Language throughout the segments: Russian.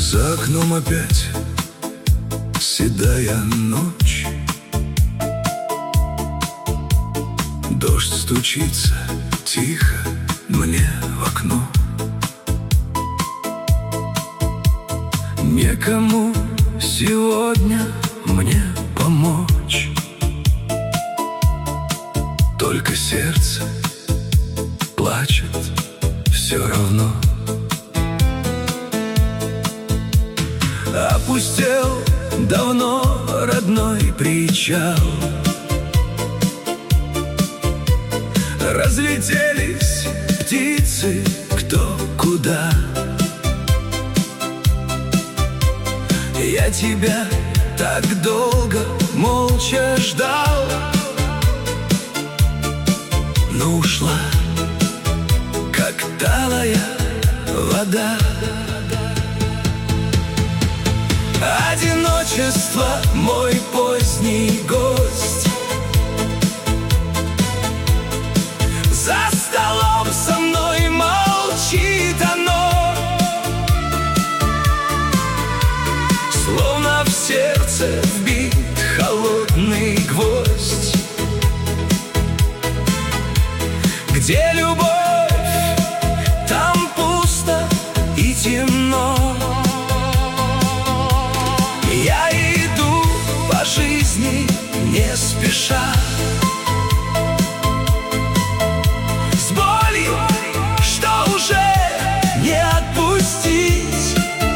За окном опять седая ночь. Дождь стучится тихо мне в окно. Некому сегодня мне помочь. Только сердце плачет все равно. Опустел давно родной причал. Разлетелись птицы кто куда. Я тебя так долго молча ждал, но ушла, как талая вода. Одиночество — мой поздний гость. За столом со мной молчит оно, словно в сердце вбит холодный гвоздь. Где любовь, там пусто и темно. Я иду по жизни не спеша, с болью, что уже не отпустить.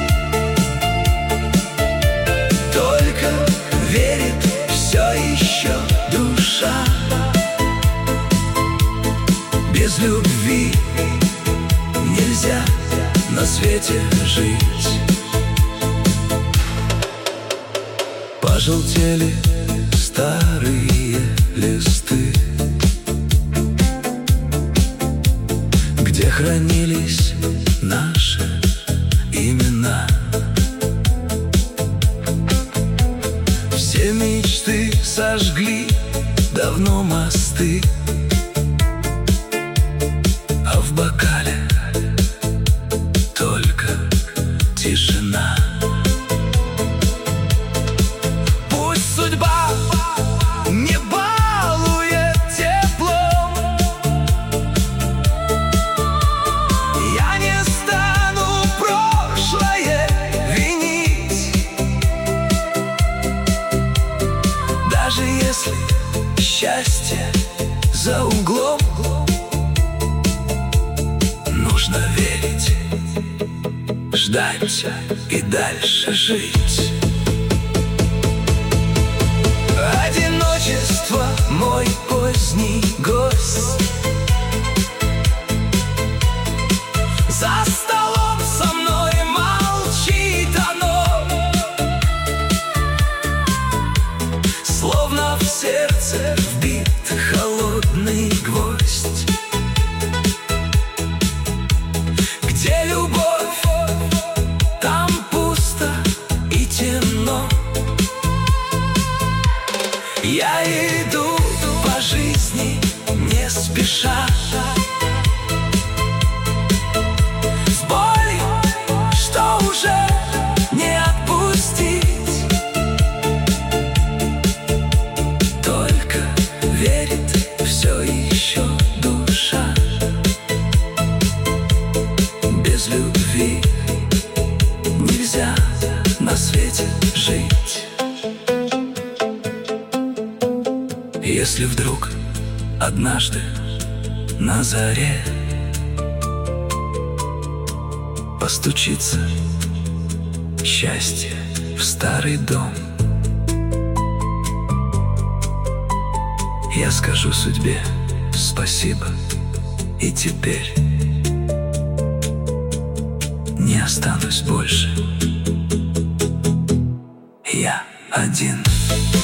Только верит все еще душа. Без любви нельзя на свете жить. Пожелтели старые листы, где хранились наши имена. Все мечты сожгли давно мосты, а в бокале только тишина. Судьба не балует теплом. Я не стану прошлое винить, даже если счастье за углом. Нужно верить, ждать и дальше жить. Одиночество — мой поздний гость. За столом со мной молчит оно, словно в сердце вбит холодный гвоздь. Где любовь, там пусто и темно. Я иду по жизни не спеша, с болью, что уже не отпустить. Только верит все еще душа. Без любви нельзя на свете жить. Если вдруг однажды на заре постучится счастье в старый дом, я скажу судьбе спасибо, и теперь не останусь больше я один.